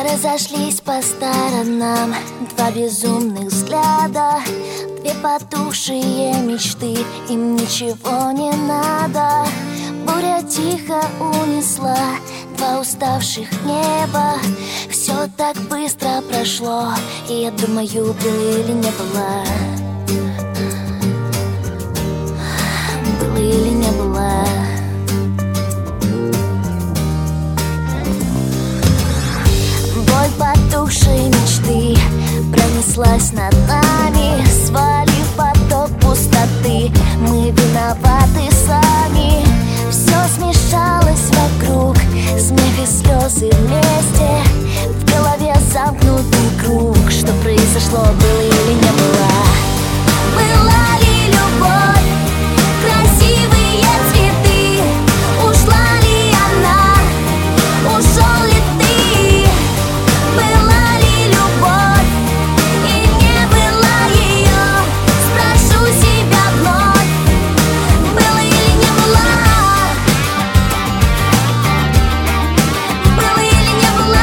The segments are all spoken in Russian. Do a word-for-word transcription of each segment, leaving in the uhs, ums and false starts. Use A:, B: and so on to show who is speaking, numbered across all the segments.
A: Разошлись по сторонам два безумных взгляда, две потухшие мечты, им ничего не надо. Буря тихо унесла два уставших неба. Все так быстро прошло, и я думаю, было или не было. Было или не было. Боль потухшей мечты пронеслась над нами, свалив поток пустоты. Мы виноваты сами. Все смешалось вокруг, смех и слезы вместе. В голове замкнутый круг. Что произошло, было или не было? Была ли любовь, красивые цветы? Ушла ли она, ушел ли ты? Была ли любовь и не была ее? Спрошу себя вновь, было или не было? Было или не было?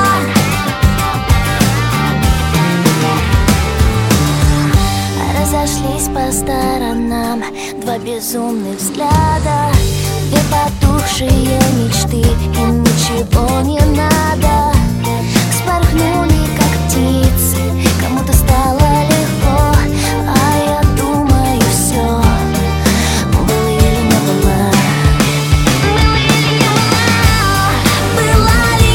A: Разошлись по сторонам два безумных взгляда, две потухшие мечты, им ничего не надо.